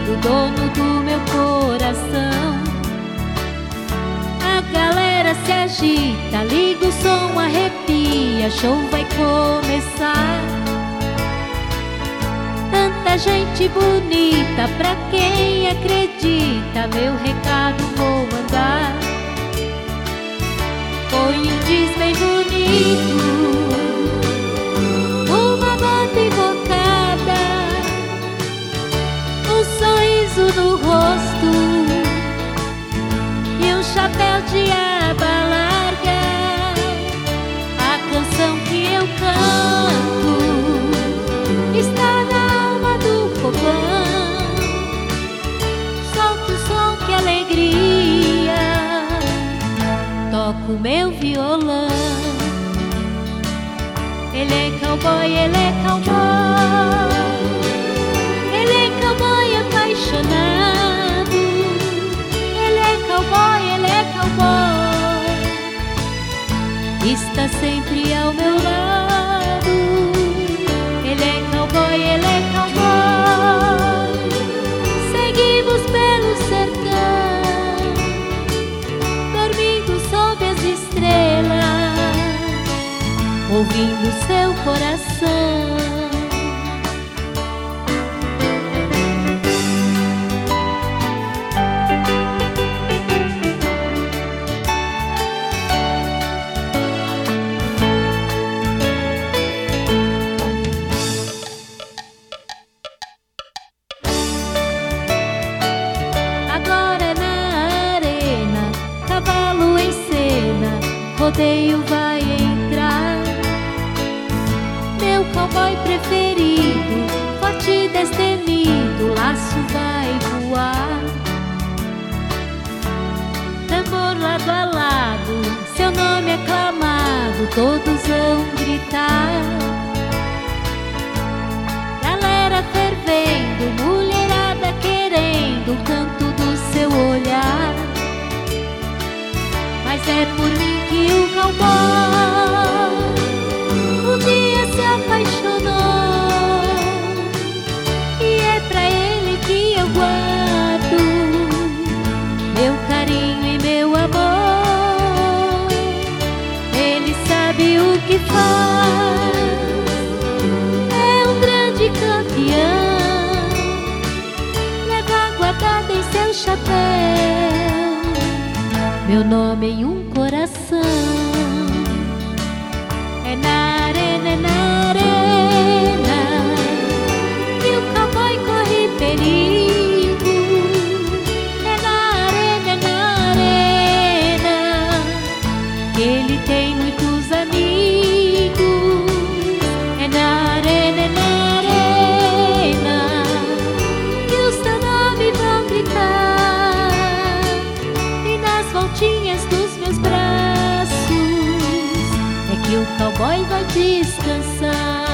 querido, dono do meu coração. A galera se agita, liga o som, arrepia, show vai começar. Tanta gente bonita, pra quem acredita, meu recado vou mandar. Foi um diz bem bonito, uma banda invocada, um sorriso no rosto e um chapéu de aba larga. A canção que eu canto está na alma do povão. Solta o som, que alegria, toco meu violão. Ele é cowboy, ele é cowboy, ele é cowboy apaixonado. Ele é cowboy, ele é cowboy, está sempre ao meu lado. Ele é cowboy, ele é cowboy, seguimos pelo sertão, dormindo sob as estrelas, ouvindo seu coração. Agora na arena, cavalo em cena, rodeio vai entrar. Meu cowboy preferido, forte e destemido, laço vai voar. Tambor lado a lado, seu nome aclamado, todos vão gritar. Galera fervendo, mulherada querendo o canto do seu olhar. Mas é por mim que o cowboy um dia se apaixonou, e é pra ele que eu guardo meu carinho e meu amor. Ele sabe o que faz, é um grande campeão, leva guardada em seu chapéu meu nome em um coração. É na arena, é na arena que o cowboy corre perigo. É na arena que ele tem muitos amigos. É na arena que o seu nome vão gritar, e nas voltinhas dos meus braços é que o cowboy vai descansar.